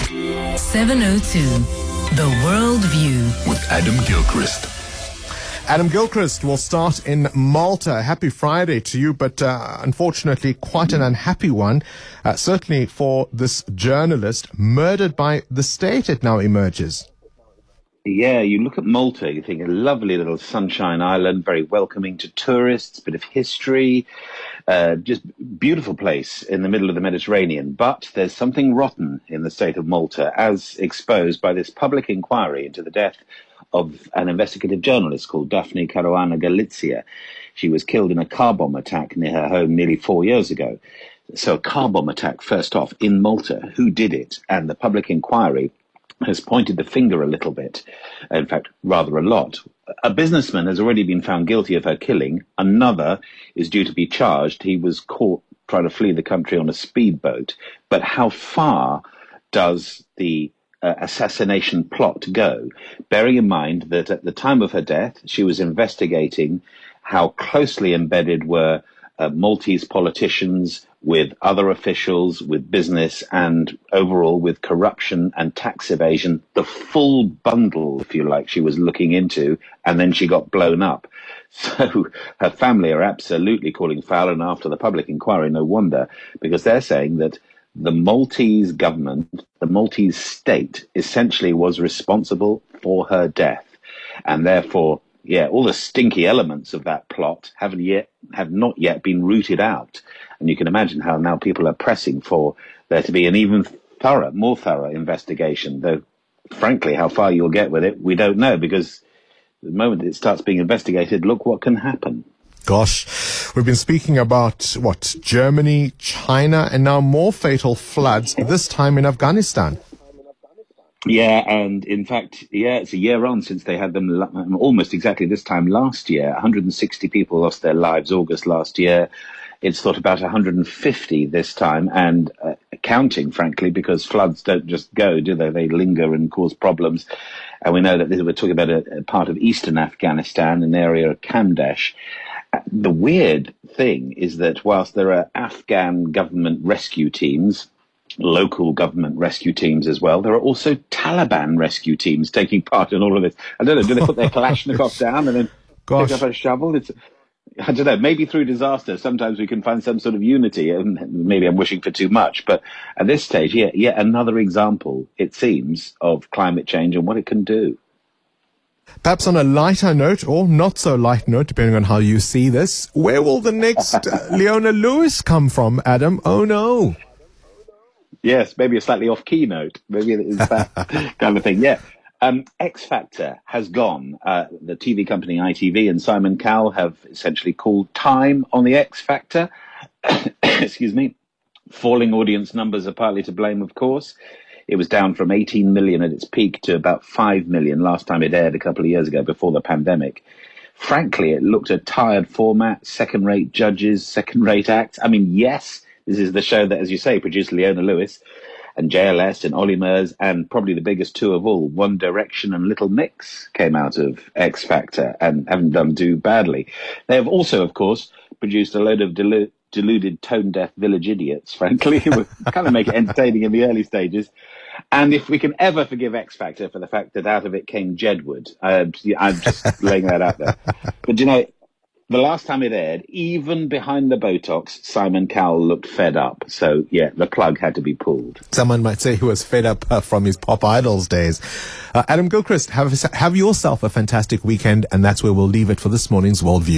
702, The World View with Adam Gilchrist. Adam Gilchrist will start in Malta. Happy Friday to you, but unfortunately quite an unhappy one, certainly for this journalist murdered by the state, it now emerges. Yeah, you look at Malta, you think a lovely little sunshine island, very welcoming to tourists, bit of history, just beautiful place in the middle of the Mediterranean. But there's something rotten in the state of Malta, as exposed by this public inquiry into the death of an investigative journalist called Daphne Caruana Galizia. She was killed in a car bomb attack near her home nearly 4 years ago. So a car bomb attack, first off, in Malta. Who did it? And the public inquiry has pointed the finger a little bit, in fact, rather a lot. A businessman has already been found guilty of her killing. Another is due to be charged. He was caught trying to flee the country on a speedboat. But how far does the assassination plot go? Bearing in mind that at the time of her death, she was investigating how closely embedded were Maltese politicians with other officials, with business, and overall with corruption and tax evasion, the full bundle, if you like, she was looking into, and then she got blown up. So her family are absolutely calling foul, and after the public inquiry, no wonder, because they're saying that the Maltese government, the Maltese state, essentially was responsible for her death, and therefore, yeah, all the stinky elements of that plot have not yet been rooted out. And you can imagine how now people are pressing for there to be an even more thorough investigation, though, frankly, how far you'll get with it, we don't know, because the moment it starts being investigated, look what can happen. Gosh, we've been speaking about, Germany, China, and now more fatal floods, this time in Afghanistan. Yeah, and in fact, it's a year on since they had them almost exactly this time last year. 160 people lost their lives August last year. It's thought about 150 this time, and counting, frankly, because floods don't just go, do they? They linger and cause problems. And we know that we're talking about a part of eastern Afghanistan, an area of Kamdesh. The weird thing is that whilst there are Afghan government rescue teams, local government rescue teams as well, there are also Taliban rescue teams taking part in all of this. I don't know, do they put their Kalashnikov down and then pick up a shovel? I don't know, maybe through disaster, sometimes we can find some sort of unity, and maybe I'm wishing for too much, but at this stage, yet another example, it seems, of climate change and what it can do. Perhaps on a lighter note, or not so light note, depending on how you see this, where will the next Leona Lewis come from, Adam? Oh no. Yes, maybe a slightly off-key note. Maybe it's that kind of thing. Yeah. X Factor has gone. The TV company ITV and Simon Cowell have essentially called time on the X Factor. Excuse me. Falling audience numbers are partly to blame, of course. It was down from 18 million at its peak to about 5 million last time it aired a couple of years ago before the pandemic. Frankly, it looked a tired format, second-rate judges, second-rate acts. I mean, yes, this is the show that, as you say, produced Leona Lewis and JLS and Olly Murs, and probably the biggest two of all, One Direction and Little Mix, came out of X Factor and haven't done too badly. They have also, of course, produced a load of deluded, tone-deaf village idiots, frankly, who would kind of make it entertaining in the early stages. And if we can ever forgive X Factor for the fact that out of it came Jedward, I'm just laying that out there. But, the last time it aired, even behind the Botox, Simon Cowell looked fed up. So, the plug had to be pulled. Someone might say he was fed up from his Pop Idols days. Adam Gilchrist, have yourself a fantastic weekend, and that's where we'll leave it for this morning's Worldview.